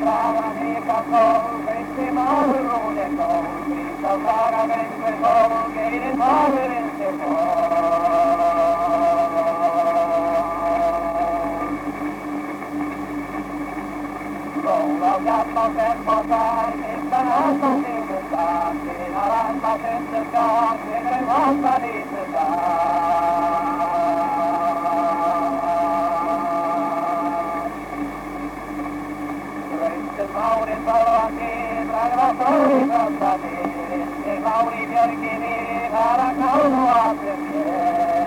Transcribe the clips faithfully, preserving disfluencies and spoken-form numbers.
bravan eka kol, vete mauro de kol, grita braga vente kol, geire maure vente kol. Sola gamma tempo sai, che stanotte si sta, che la rampa senza sta, che ne volta di sta. Mauri salvati, braga fuori salvati, e Mauri Bianchini, la calmo a perché.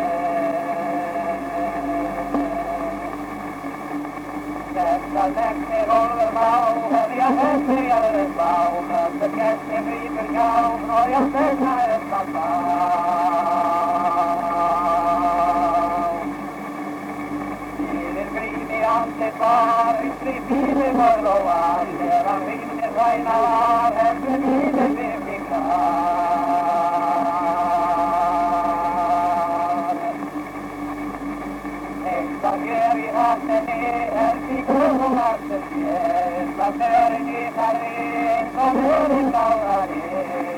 Detta lette roller mau, via hette alle bau, perché se mi per gau, noi a stessa e ante par, stripine vorlovare, ravine vainalare, venite verificare. Exageri a tenere, si come a tenere, sapere di fare, sapere lavorare.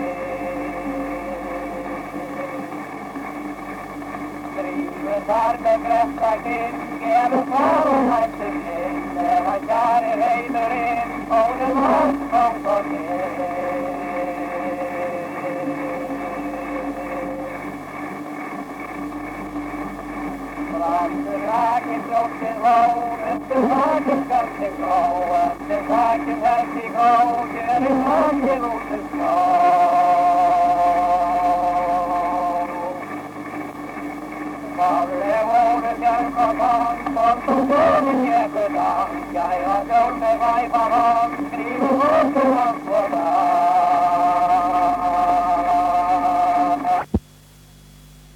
Tarde cresta che che lo faro mai se che lasciare reidere o ne non so che Prante che blocche low e te va che carte go te va che verti go che rimane lo Leone bianco van, quanto buoni siete dan, che ai ragione vai pavan, scrivo molto